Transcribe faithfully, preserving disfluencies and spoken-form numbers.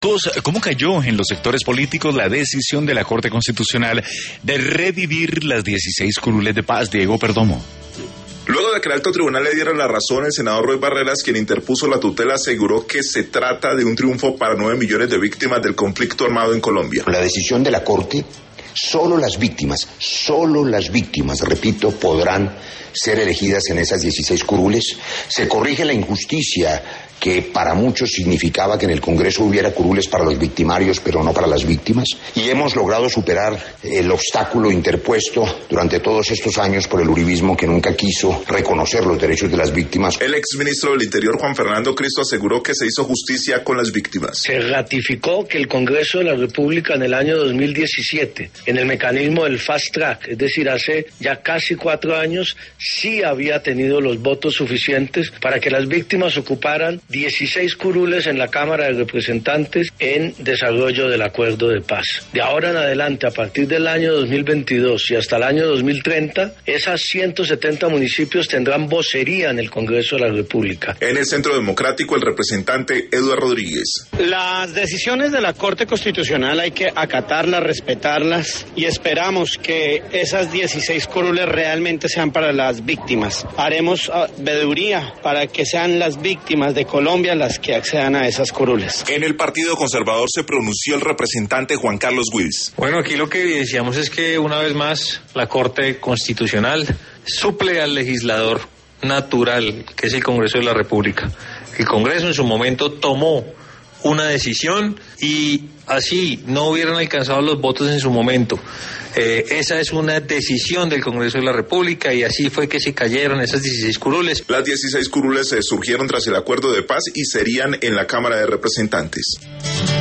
¿Cómo cayó en los sectores políticos la decisión de la Corte Constitucional de revivir las dieciséis curules de paz? Diego Perdomo. Luego de que el alto tribunal le diera la razón, el senador Roy Barreras, quien interpuso la tutela, aseguró que se trata de un triunfo para nueve millones de víctimas del conflicto armado en Colombia. La decisión de la Corte, solo las víctimas, solo las víctimas, repito, podrán ser elegidas en esas dieciséis curules. Se corrige la injusticia que para muchos significaba que en el Congreso hubiera curules para los victimarios, pero no para las víctimas. Y hemos logrado superar el obstáculo interpuesto durante todos estos años por el uribismo, que nunca quiso reconocer los derechos de las víctimas. El exministro del Interior, Juan Fernando Cristo, aseguró que se hizo justicia con las víctimas. Se ratificó que el Congreso de la República en el año dos mil diecisiete, en el mecanismo del Fast Track, es decir, hace ya casi cuatro años, sí había tenido los votos suficientes para que las víctimas ocuparan dieciséis curules en la Cámara de Representantes en desarrollo del acuerdo de paz. De ahora en adelante, a partir del año dos mil veintidós y hasta el año dos mil treinta, esas ciento setenta municipios tendrán vocería en el Congreso de la República. En el Centro Democrático, el representante Eduardo Rodríguez. Las decisiones de la Corte Constitucional hay que acatarlas, respetarlas, y esperamos que esas dieciséis curules realmente sean para las víctimas. Haremos uh, veeduría para que sean las víctimas de Colombia las que accedan a esas curules. En el Partido Conservador se pronunció el representante Juan Carlos Wills. Bueno, aquí lo que evidenciamos es que una vez más la Corte Constitucional suple al legislador natural, que es el Congreso de la República. El Congreso en su momento tomó una decisión y así no hubieran alcanzado los votos en su momento. Eh, esa es una decisión del Congreso de la República y así fue que se cayeron esas dieciséis curules. Las dieciséis curules eh, surgieron tras el acuerdo de paz y serían en la Cámara de Representantes.